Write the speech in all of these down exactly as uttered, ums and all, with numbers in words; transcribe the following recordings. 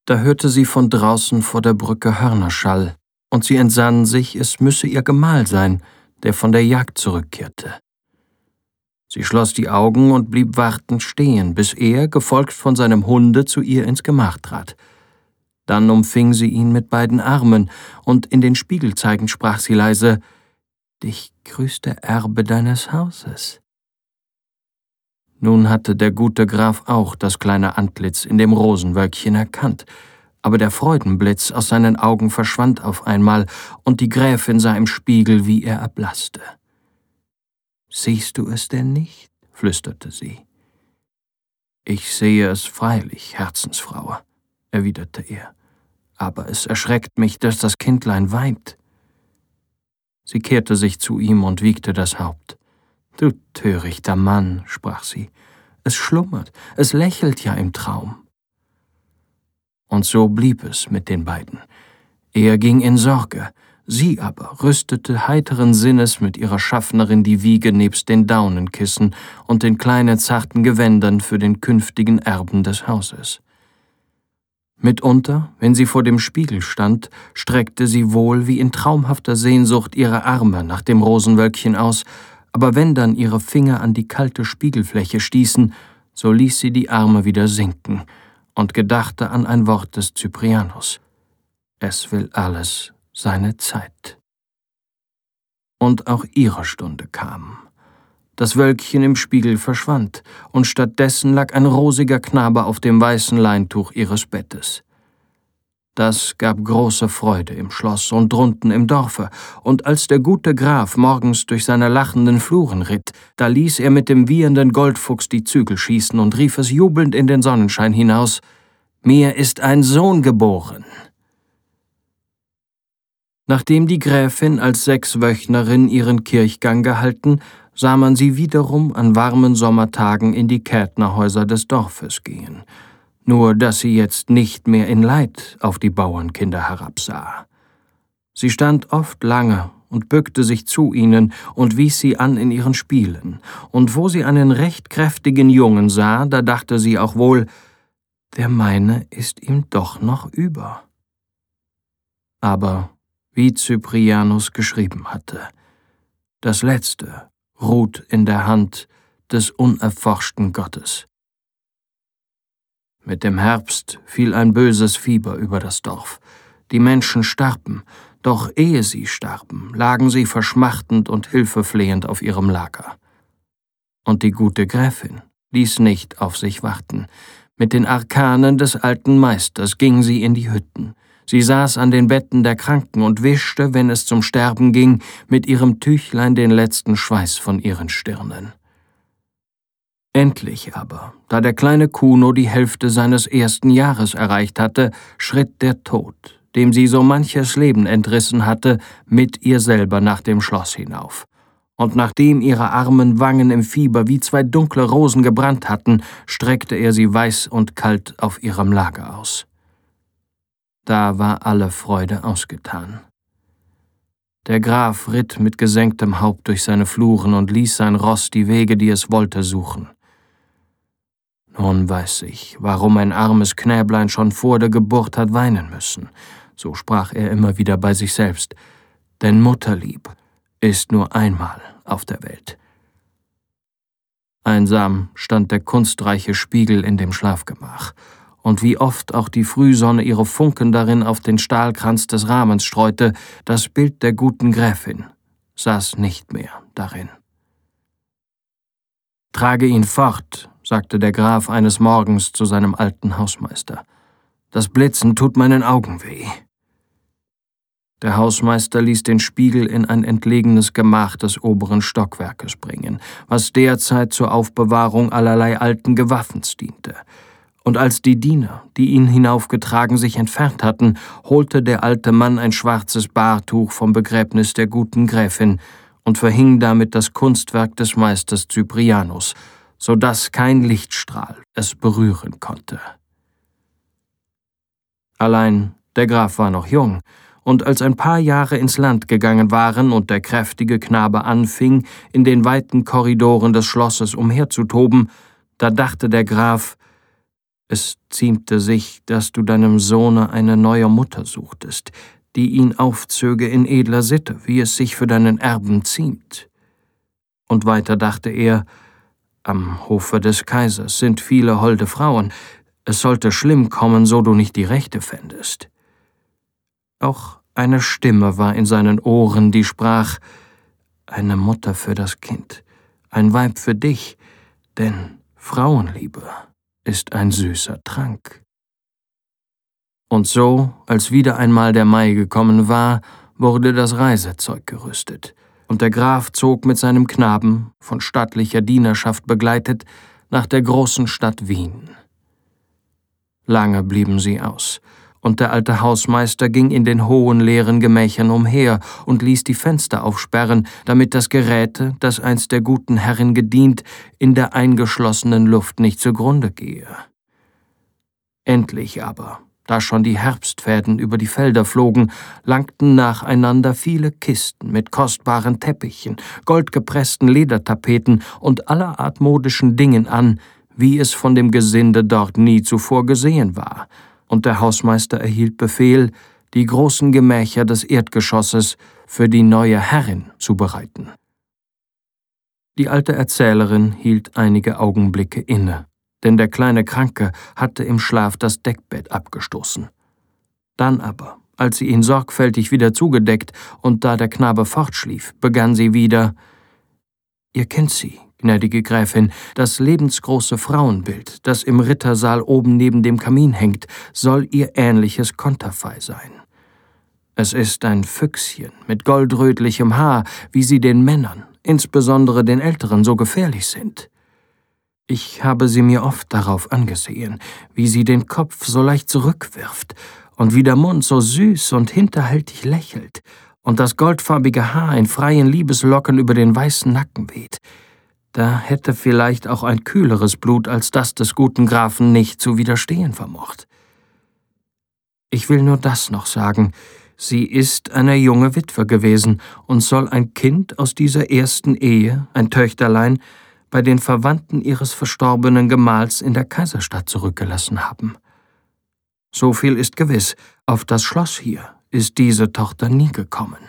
Da hörte sie von draußen vor der Brücke Hörnerschall, und sie entsann sich, es müsse ihr Gemahl sein, der von der Jagd zurückkehrte. Sie schloss die Augen und blieb wartend stehen, bis er, gefolgt von seinem Hunde, zu ihr ins Gemach trat. Dann umfing sie ihn mit beiden Armen, und in den Spiegel zeigend sprach sie leise: »Dich grüßt der Erbe deines Hauses.« Nun hatte der gute Graf auch das kleine Antlitz in dem Rosenwölkchen erkannt, aber der Freudenblitz aus seinen Augen verschwand auf einmal, und die Gräfin sah im Spiegel, wie er erblaßte. »Siehst du es denn nicht?« flüsterte sie. »Ich sehe es freilich, Herzensfrau«, erwiderte er, »aber es erschreckt mich, dass das Kindlein weint.« Sie kehrte sich zu ihm und wiegte das Haupt. »Du törichter Mann«, sprach sie, »es schlummert, es lächelt ja im Traum.« Und so blieb es mit den beiden. Er ging in Sorge, sie aber rüstete heiteren Sinnes mit ihrer Schaffnerin die Wiege nebst den Daunenkissen und den kleinen zarten Gewändern für den künftigen Erben des Hauses. Mitunter, wenn sie vor dem Spiegel stand, streckte sie wohl wie in traumhafter Sehnsucht ihre Arme nach dem Rosenwölkchen aus, aber wenn dann ihre Finger an die kalte Spiegelfläche stießen, so ließ sie die Arme wieder sinken und gedachte an ein Wort des Cyprianus: »Es will alles seine Zeit.« Und auch ihre Stunde kam. Das Wölkchen im Spiegel verschwand, und stattdessen lag ein rosiger Knabe auf dem weißen Leintuch ihres Bettes. Das gab große Freude im Schloss und drunten im Dorfe, und als der gute Graf morgens durch seine lachenden Fluren ritt, da ließ er mit dem wiehernden Goldfuchs die Zügel schießen und rief es jubelnd in den Sonnenschein hinaus: »Mir ist ein Sohn geboren!« Nachdem die Gräfin als Sechswöchnerin ihren Kirchgang gehalten, sah man sie wiederum an warmen Sommertagen in die Kärtnerhäuser des Dorfes gehen, nur dass sie jetzt nicht mehr in Leid auf die Bauernkinder herabsah. Sie stand oft lange und bückte sich zu ihnen und wies sie an in ihren Spielen, und wo sie einen recht kräftigen Jungen sah, da dachte sie auch wohl, der meine ist ihm doch noch über. Aber wie Cyprianus geschrieben hatte, das Letzte ruht in der Hand des unerforschten Gottes. Mit dem Herbst fiel ein böses Fieber über das Dorf. Die Menschen starben, doch ehe sie starben, lagen sie verschmachtend und hilfeflehend auf ihrem Lager. Und die gute Gräfin ließ nicht auf sich warten. Mit den Arkanen des alten Meisters ging sie in die Hütten. Sie saß an den Betten der Kranken und wischte, wenn es zum Sterben ging, mit ihrem Tüchlein den letzten Schweiß von ihren Stirnen. Endlich aber, da der kleine Kuno die Hälfte seines ersten Jahres erreicht hatte, schritt der Tod, dem sie so manches Leben entrissen hatte, mit ihr selber nach dem Schloss hinauf. Und nachdem ihre armen Wangen im Fieber wie zwei dunkle Rosen gebrannt hatten, streckte er sie weiß und kalt auf ihrem Lager aus. Da war alle Freude ausgetan. Der Graf ritt mit gesenktem Haupt durch seine Fluren und ließ sein Ross die Wege, die es wollte, suchen. »Nun weiß ich, warum ein armes Knäblein schon vor der Geburt hat weinen müssen«, so sprach er immer wieder bei sich selbst, »denn Mutterlieb ist nur einmal auf der Welt.« Einsam stand der kunstreiche Spiegel in dem Schlafgemach, und wie oft auch die Frühsonne ihre Funken darin auf den Stahlkranz des Rahmens streute, das Bild der guten Gräfin saß nicht mehr darin. »Trage ihn fort«, sagte der Graf eines Morgens zu seinem alten Hausmeister. »Das Blitzen tut meinen Augen weh.« Der Hausmeister ließ den Spiegel in ein entlegenes Gemach des oberen Stockwerkes bringen, was derzeit zur Aufbewahrung allerlei alten Gewaffens diente. Und als die Diener, die ihn hinaufgetragen, sich entfernt hatten, holte der alte Mann ein schwarzes Bahrtuch vom Begräbnis der guten Gräfin und verhing damit das Kunstwerk des Meisters Cyprianus, so dass kein Lichtstrahl es berühren konnte. Allein der Graf war noch jung, und als ein paar Jahre ins Land gegangen waren und der kräftige Knabe anfing, in den weiten Korridoren des Schlosses umherzutoben, da dachte der Graf, Es ziemte sich, dass du deinem Sohne eine neue Mutter suchtest, die ihn aufzöge in edler Sitte, wie es sich für deinen Erben ziemt. Und weiter dachte er, am Hofe des Kaisers sind viele holde Frauen, es sollte schlimm kommen, so du nicht die Rechte fändest. Auch eine Stimme war in seinen Ohren, die sprach, eine Mutter für das Kind, ein Weib für dich, denn Frauenliebe ist ein süßer Trank. Und so, als wieder einmal der Mai gekommen war, wurde das Reisezeug gerüstet, und der Graf zog mit seinem Knaben, von stattlicher Dienerschaft begleitet, nach der großen Stadt Wien. Lange blieben sie aus, und der alte Hausmeister ging in den hohen, leeren Gemächern umher und ließ die Fenster aufsperren, damit das Geräte, das einst der guten Herrin gedient, in der eingeschlossenen Luft nicht zugrunde gehe. Endlich aber, da schon die Herbstfäden über die Felder flogen, langten nacheinander viele Kisten mit kostbaren Teppichen, goldgepressten Ledertapeten und allerart modischen Dingen an, wie es von dem Gesinde dort nie zuvor gesehen war, und der Hausmeister erhielt Befehl, die großen Gemächer des Erdgeschosses für die neue Herrin zu bereiten. Die alte Erzählerin hielt einige Augenblicke inne, denn der kleine Kranke hatte im Schlaf das Deckbett abgestoßen. Dann aber, als sie ihn sorgfältig wieder zugedeckt und da der Knabe fortschlief, begann sie wieder, »Ihr kennt sie, gnädige Gräfin, das lebensgroße Frauenbild, das im Rittersaal oben neben dem Kamin hängt, soll ihr ähnliches Konterfei sein. Es ist ein Füchschen mit goldrötlichem Haar, wie sie den Männern, insbesondere den Älteren, so gefährlich sind. Ich habe sie mir oft darauf angesehen, wie sie den Kopf so leicht zurückwirft und wie der Mund so süß und hinterhältig lächelt und das goldfarbige Haar in freien Liebeslocken über den weißen Nacken weht. Da hätte vielleicht auch ein kühleres Blut als das des guten Grafen nicht zu widerstehen vermocht. Ich will nur das noch sagen, sie ist eine junge Witwe gewesen und soll ein Kind aus dieser ersten Ehe, ein Töchterlein, bei den Verwandten ihres verstorbenen Gemahls in der Kaiserstadt zurückgelassen haben. So viel ist gewiss, auf das Schloss hier ist diese Tochter nie gekommen.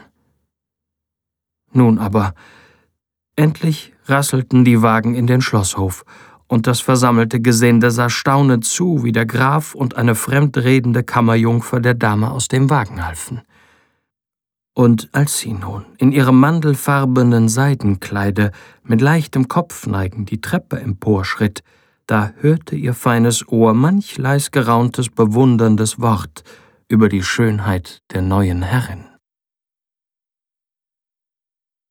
Nun aber, endlich rasselten die Wagen in den Schlosshof, und das versammelte Gesinde sah staunend zu, wie der Graf und eine fremdredende Kammerjungfer der Dame aus dem Wagen halfen. Und als sie nun in ihrem mandelfarbenen Seidenkleide mit leichtem Kopfneigen die Treppe emporschritt, da hörte ihr feines Ohr manch leis gerauntes, bewunderndes Wort über die Schönheit der neuen Herrin.